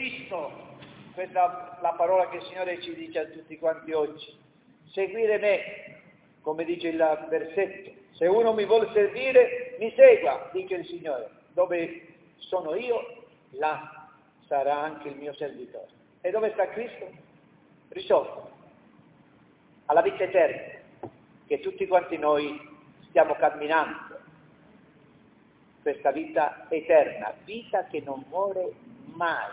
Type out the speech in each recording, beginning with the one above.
Cristo, questa è la parola che il Signore ci dice a tutti quanti oggi. Seguire me, come dice il versetto. Se uno mi vuole servire, mi segua, dice il Signore. Dove sono io, là sarà anche il mio servitore. E dove sta Cristo? Risolto alla vita eterna, che tutti quanti noi stiamo camminando. Questa vita eterna, vita che non muore mai,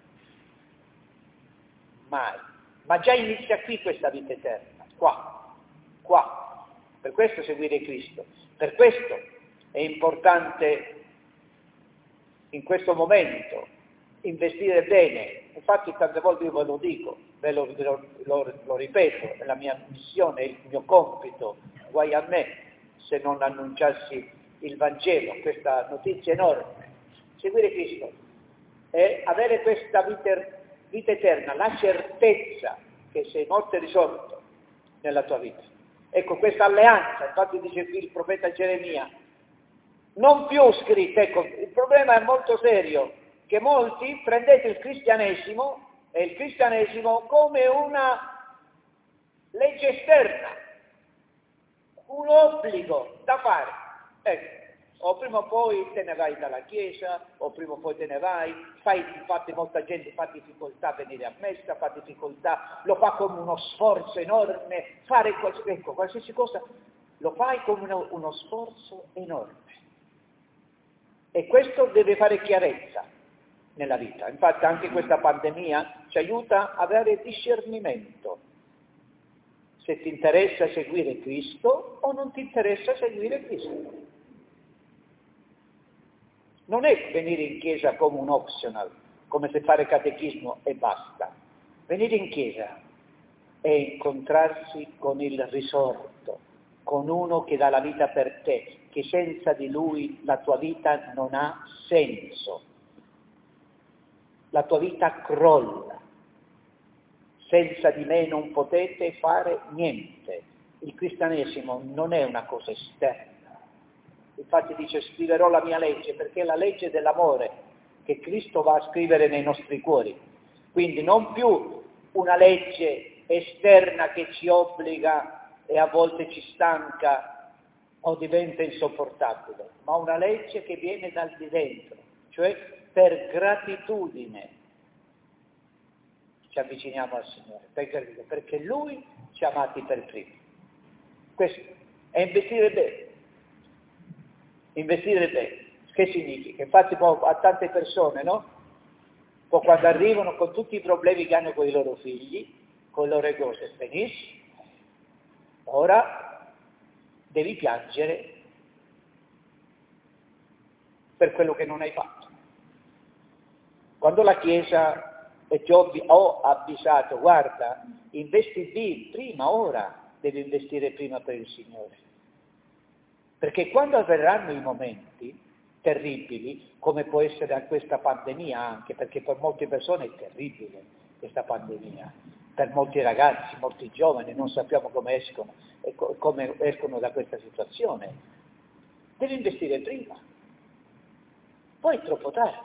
mai. Ma già inizia qui questa vita eterna, qua. Per questo seguire Cristo, per questo è importante in questo momento investire bene. Infatti tante volte io ve lo dico, lo ripeto, è la mia missione, il mio compito, guai a me se non annunciassi il Vangelo, questa notizia enorme. Seguire Cristo è avere questa vita eterna, la certezza che sei morto e risorto nella tua vita. Ecco, questa alleanza, infatti dice qui il profeta Geremia, non più scritta. Ecco, il problema è molto serio, che molti prendete il cristianesimo e il cristianesimo come una legge esterna, un obbligo da fare. Ecco, o prima o poi te ne vai dalla chiesa, o prima o poi te ne vai, infatti molta gente fa difficoltà a venire a messa, fa difficoltà, lo fa come uno sforzo enorme, fare qualsiasi cosa, lo fai come uno sforzo enorme. E questo deve fare chiarezza nella vita. Infatti anche questa pandemia ci aiuta ad avere discernimento. Se ti interessa seguire Cristo o non ti interessa seguire Cristo. Non è venire in chiesa come un optional, come se fare catechismo e basta. Venire in chiesa è incontrarsi con il risorto, con uno che dà la vita per te, che senza di lui la tua vita non ha senso. La tua vita crolla. Senza di me non potete fare niente. Il cristianesimo non è una cosa esterna. Infatti dice, scriverò la mia legge, perché è la legge dell'amore che Cristo va a scrivere nei nostri cuori. Quindi non più una legge esterna che ci obbliga e a volte ci stanca o diventa insopportabile, ma una legge che viene dal di dentro, cioè per gratitudine ci avviciniamo al Signore, perché Lui ci ha amati per primo. Questo è investire bene. Investire bene, che significa? Infatti a tante persone, no? Poi quando arrivano con tutti i problemi che hanno con i loro figli, con le loro cose, benissimo, ora devi piangere per quello che non hai fatto. Quando la Chiesa e ti ho avvisato, guarda, investi prima, ora devi investire prima per il Signore. Perché quando avverranno i momenti terribili, come può essere questa pandemia anche, perché per molte persone è terribile questa pandemia, per molti ragazzi, molti giovani, non sappiamo come escono da questa situazione, devi investire prima, poi è troppo tardi.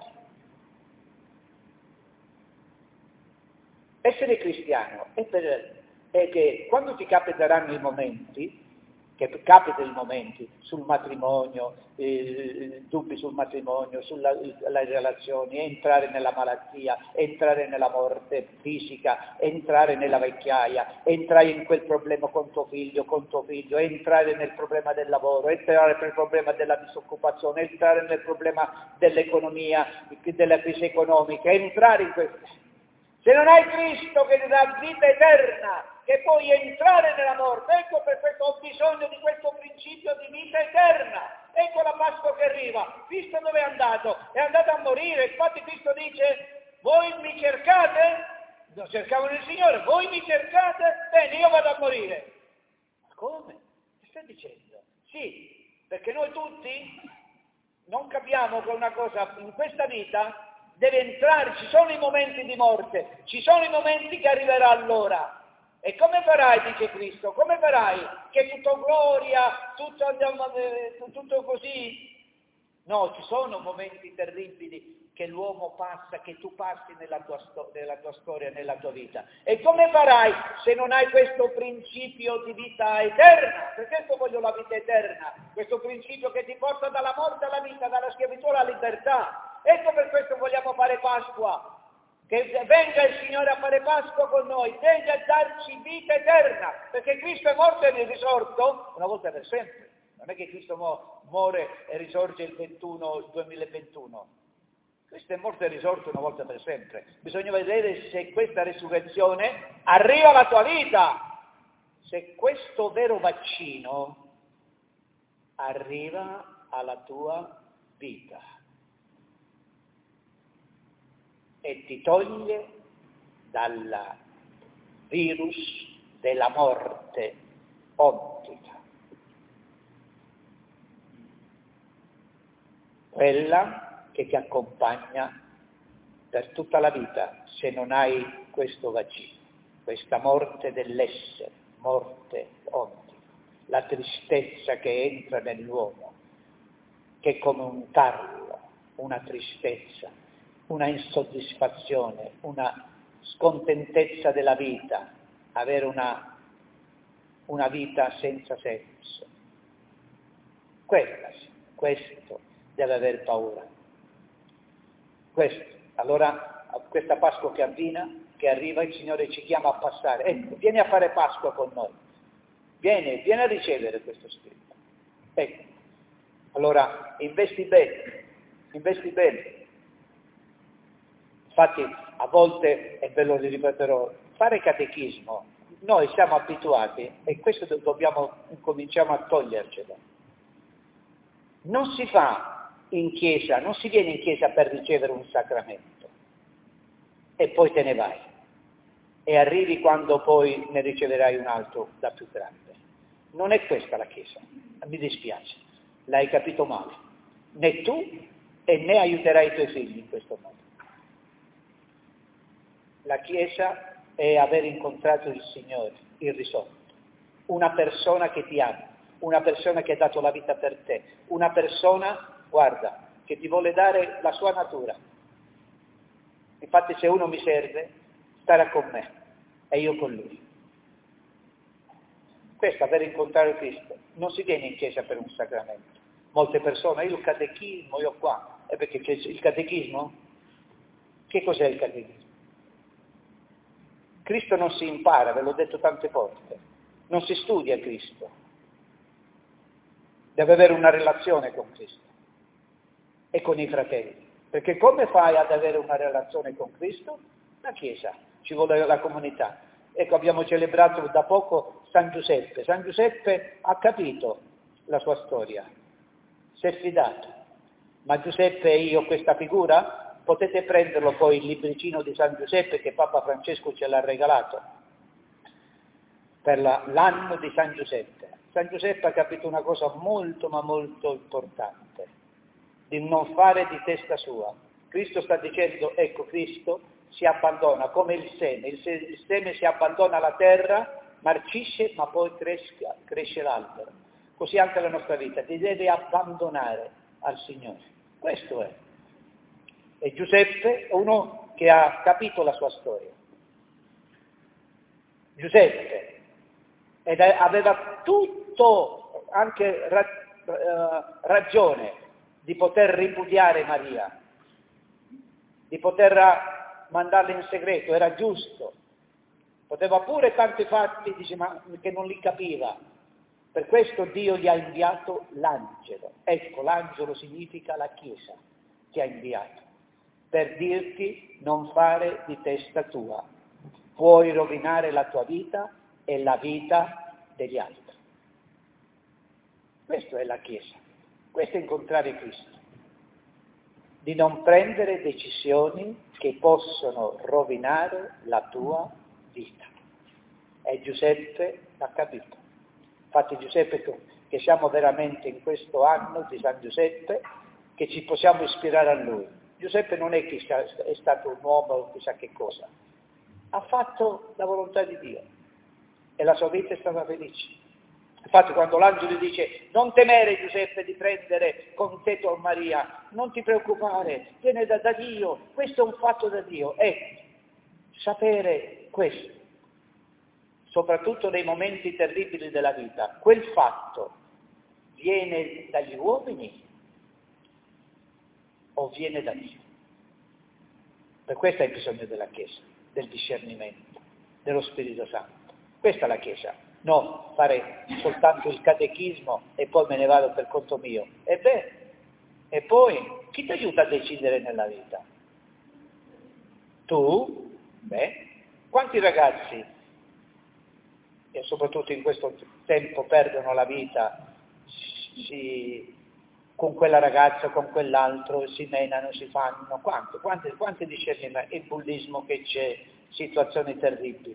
Essere cristiano è che quando ti capiteranno i momenti, che capitano i momenti sul matrimonio, dubbi sul matrimonio, sulle relazioni, entrare nella malattia, entrare nella morte fisica, entrare nella vecchiaia, entrare in quel problema con tuo figlio, entrare nel problema del lavoro, entrare nel problema della disoccupazione, entrare nel problema dell'economia, della crisi economica, entrare in questo. Se non hai Cristo che ti dà vita eterna, che puoi entrare nella morte, ecco per questo ho bisogno di questo principio di vita eterna. Ecco la Pasqua che arriva. Cristo dove è andato? È andato a morire. Infatti Cristo dice, voi mi cercate? No, cercavano il Signore, voi mi cercate? Bene, io vado a morire. Ma come? Che stai dicendo? Sì, perché noi tutti non capiamo che una cosa in questa vita deve entrare, ci sono i momenti di morte, ci sono i momenti che arriverà allora. E come farai, dice Cristo, come farai? Che tutto gloria, tutto così, No, ci sono momenti terribili che l'uomo passa, che tu passi nella tua storia, nella tua vita. E come farai se non hai questo principio di vita eterna? Per questo voglio la vita eterna, questo principio che ti porta dalla morte alla vita, dalla schiavitù alla libertà. Ecco per questo vogliamo fare Pasqua. Che venga il Signore a fare Pasqua con noi, venga a darci vita eterna, perché Cristo è morto e è risorto una volta per sempre. Non è che Cristo muore e risorge il 2021. Cristo è morto e risorto una volta per sempre. Bisogna vedere se questa resurrezione arriva alla tua vita, se questo vero vaccino arriva alla tua vita e ti toglie dal virus della morte ottica, quella che ti accompagna per tutta la vita se non hai questo vaccino, questa morte dell'essere, morte ottica, la tristezza che entra nell'uomo, che è come un tarlo, una tristezza, una insoddisfazione, una scontentezza della vita, avere una vita senza senso. Questo deve aver paura. Questo. Allora, a questa Pasqua che arriva, il Signore ci chiama a passare. Ecco, vieni a fare Pasqua con noi. Vieni a ricevere questo Spirito. Ecco. Allora, investi bene. Infatti, a volte, e ve lo ripeterò, fare catechismo, noi siamo abituati, e questo cominciamo a togliercelo. Non si fa in chiesa, non si viene in chiesa per ricevere un sacramento e poi te ne vai e arrivi quando poi ne riceverai un altro da più grande. Non è questa la chiesa, mi dispiace, l'hai capito male, né tu e né aiuterai i tuoi figli in questo modo. La chiesa è aver incontrato il Signore, il risorto, una persona che ti ama, una persona che ha dato la vita per te, una persona, guarda, che ti vuole dare la sua natura. Infatti se uno mi serve, starà con me e io con lui. Questo, aver incontrato Cristo, non si viene in chiesa per un sacramento. Molte persone, io il catechismo, io qua, è perché c'è il catechismo? Che cos'è il catechismo? Cristo non si impara, ve l'ho detto tante volte, non si studia Cristo, deve avere una relazione con Cristo e con i fratelli, perché come fai ad avere una relazione con Cristo? La Chiesa, ci vuole la comunità. Ecco, abbiamo celebrato da poco San Giuseppe. San Giuseppe ha capito la sua storia, si è fidato. Ma Giuseppe e io questa figura? Potete prenderlo poi il libricino di San Giuseppe che Papa Francesco ce l'ha regalato per l'anno di San Giuseppe. San Giuseppe ha capito una cosa molto ma molto importante, di non fare di testa sua. Cristo sta dicendo, ecco, Cristo si abbandona come il seme si abbandona alla terra, marcisce ma poi cresce l'albero. Così anche la nostra vita, ti deve abbandonare al Signore. Questo è. E Giuseppe è uno che ha capito la sua storia. Giuseppe, ed aveva tutto, anche ragione, di poter ripudiare Maria, di poter mandarla in segreto, era giusto. Poteva pure tanti fatti, dice, ma che non li capiva. Per questo Dio gli ha inviato l'angelo. Ecco, l'angelo significa la Chiesa, ti ha inviato, per dirti non fare di testa tua. Puoi rovinare la tua vita e la vita degli altri. Questo è la Chiesa, questo è incontrare Cristo. Di non prendere decisioni che possono rovinare la tua vita. E Giuseppe l'ha capito. Infatti Giuseppe, che siamo veramente in questo anno di San Giuseppe, che ci possiamo ispirare a lui. Giuseppe non è che è stato un uomo o chissà che cosa, ha fatto la volontà di Dio e la sua vita è stata felice. Infatti quando l'angelo dice non temere Giuseppe di prendere con te tua Maria, non ti preoccupare, viene da Dio, questo è un fatto da Dio. Sapere questo, soprattutto nei momenti terribili della vita, quel fatto viene dagli uomini o viene da Dio? Per questo hai bisogno della Chiesa, del discernimento, dello Spirito Santo. Questa è la Chiesa, non fare soltanto il catechismo e poi me ne vado per conto mio. E poi chi ti aiuta a decidere nella vita? Tu? Quanti ragazzi, e soprattutto in questo tempo, perdono la vita con quella ragazza, con quell'altro, si menano, si fanno, quanti discernimenti, il bullismo che c'è, situazioni terribili.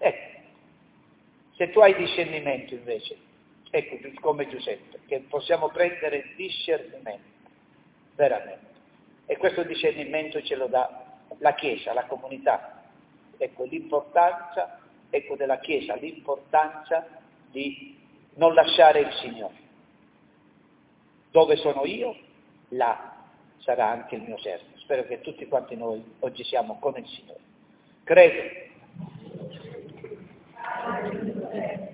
Se tu hai discernimento invece, ecco, come Giuseppe, che possiamo prendere discernimento, veramente. E questo discernimento ce lo dà la Chiesa, la comunità. Ecco l'importanza, della Chiesa, l'importanza di non lasciare il Signore. Dove sono io, là sarà anche il mio servo. Spero che tutti quanti noi oggi siamo con il Signore. Credo.